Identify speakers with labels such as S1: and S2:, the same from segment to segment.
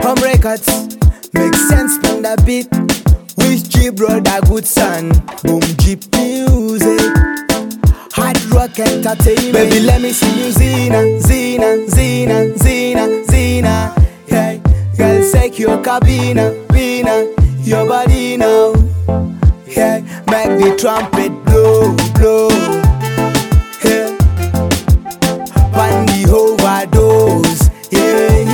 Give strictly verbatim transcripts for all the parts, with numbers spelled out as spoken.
S1: Home records, make sense from the beat. With G brother good son, boom Jeep music, hard rock entertainment. Baby let me see you Zina, Zina, Zina, Zina, Zina. Yeah, girl take your cabina, Bina, your body now. Yeah, make the trumpet blow, blow. Yeah, pan the overdose. Yeah,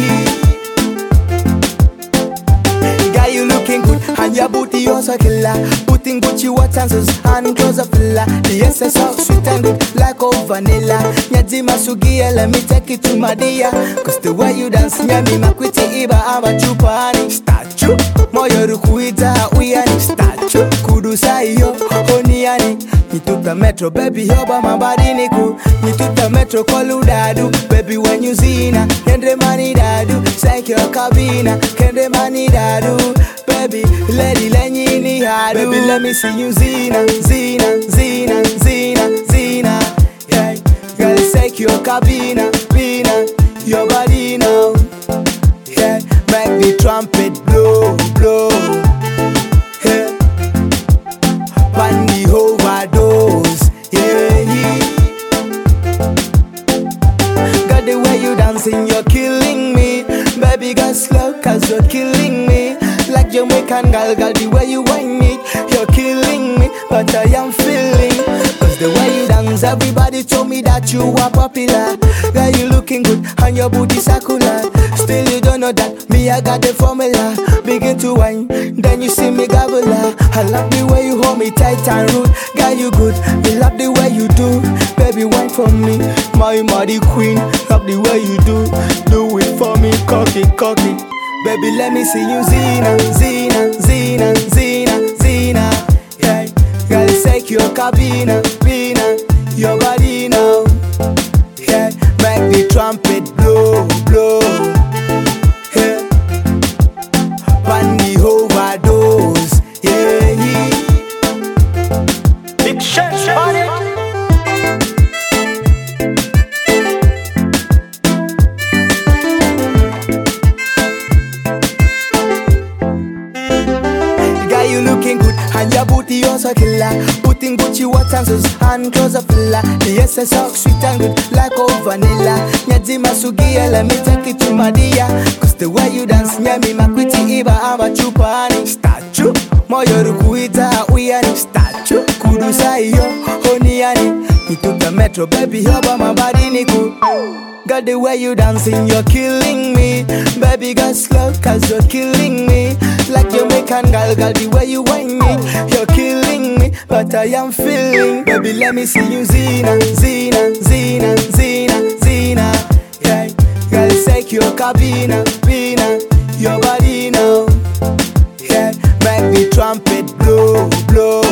S1: girl you looking good and your booty also killer. Putting Gucci watches and clothes of filler. The essence of sweet and good like old vanilla. Nyadzima sugia, let me take it to my dear. Cause the way you dance, nyami makwiti iba aba chupani. Statue, moyo rukuita uyani. Statue, kudusa iyo, oniani. Nituta metro, baby, yoba mabadi niku. Nituta metro, kolu dadu. Baby, when you zina, kendre mani dadu. Sank your cabina, kendre mani dadu. Baby, lady lenyi ni hadu. Baby, let me see you Zina, Zina, Zina, Zina, Zina. Yeah, girl, take your cabina, Bina, your body now. Yeah, make the trumpet blow, blow. Yeah, pan the overdose. Yeah, got the way you dancing, you're killing me. Baby, go slow, cause you're killing me. Like Jamaican girl, girl, the way you whine it, you're killing me, but I am feeling. Cause the way you dance, everybody told me that you are popular. Girl, you looking good, and your booty circular. Still you don't know that, me I got the formula. Begin to whine, then you see me gabbler. I love the way you hold me tight and rude. Girl, you good, me love the way you do. Baby, whine for me, my muddy queen. Love the way you do, do it for me, cocky, cocky. Baby, let me see you Zina, Zina, Zina, Zina, Zina. Yeah, girl, take your cabina, Bina, your body now. Yeah, make the trumpet blow, blow. Yeah, pan the overdose. Yeah, big shake on it. You looking good and your booty also killer. Putting Gucci watches and clothes of filler. The essence of sweet and good like old vanilla. Nyadzima sugia, let me take it to my dear. Cause the way you dance, nyami makwiti iba aba chupani. Statue, moyo rukuita uyani. Statue, kudusa iyo, oniani. Nituta metro, baby, yoba mabadi niku. Got the way you dancing, you're killing me. Baby, go slow, cause you're killing me. Like Jamaican girl, girl, the way you whine me, you're killing me, but I am feeling. Baby, let me see you Zina, Zina, Zina, Zina, Zina. Yeah, girl, take your cabina, Bina, your body now. Yeah, make the trumpet blow, blow.